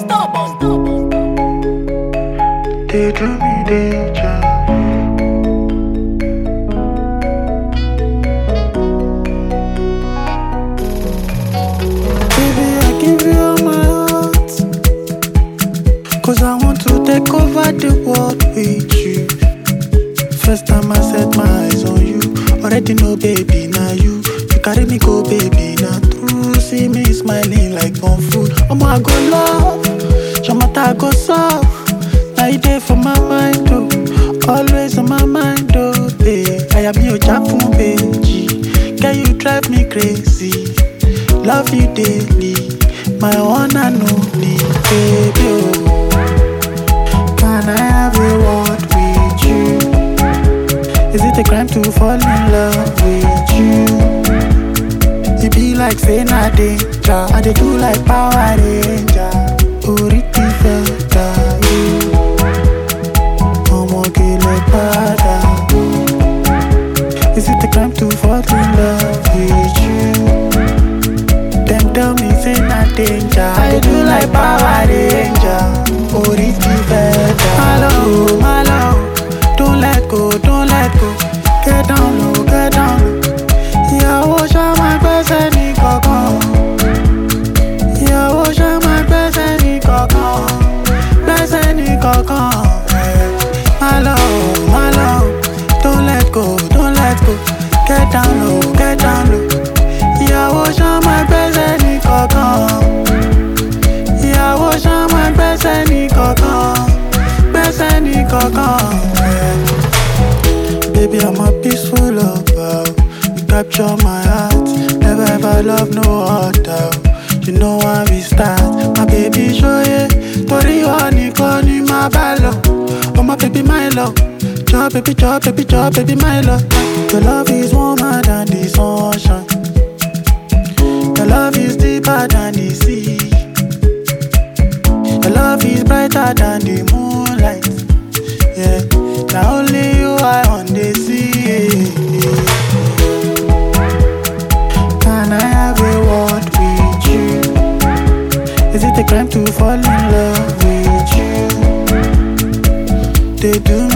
They do me danger. Baby, I give you all my heart, 'cause I want to take over the world with you. First time I set my eyes on you, already know baby, now you carry me go baby, now true. See me smiling like on food. I go love, Shamata I go soft. Now you there for my mind, oh. Always on my mind, oh, babe. I am your Japan baby. Can you drive me crazy? Love you daily, my one and only baby, oh. Can I have a word with you? Is it a crime to fall in love with you? It be like saying I danger, I dey do like Power Ranger. Oriti feta, is it a crime to fall in love with you? Them tell me say not danger, I do like Power Ranger. Oriti feta, my love, don't let go, don't let go. Get down low, get down low. Ìyàwó ṣá máa gbẹ́sẹ̀ ní kankan. Ìyàwó ṣá máa gbẹ́sẹ̀ ní kankan. Gbẹ́sẹ̀ ní kankan. My love, don't let go, don't let go. Get down low, get down low. Ìyàwó ṣá máa gbẹ́sẹ̀ ní kankan. Ìyàwó ṣá máa gbẹ́sẹ̀ ní kankan. Gbẹ́sẹ̀ ní kankan. Baby, I'm a peaceful lover. You capture my heart. Never ever love no other. You know how we start. My baby, show you. Tori honey, honey, my ballo. Oh, my baby, my love. Job, baby, my love. Your love is warmer than the sunshine. Your love is deeper than the sea. Your love is brighter than the moonlight. Yeah, now only you I on the sea. Can I have a word with you? Is it a crime to fall in love with you? They do me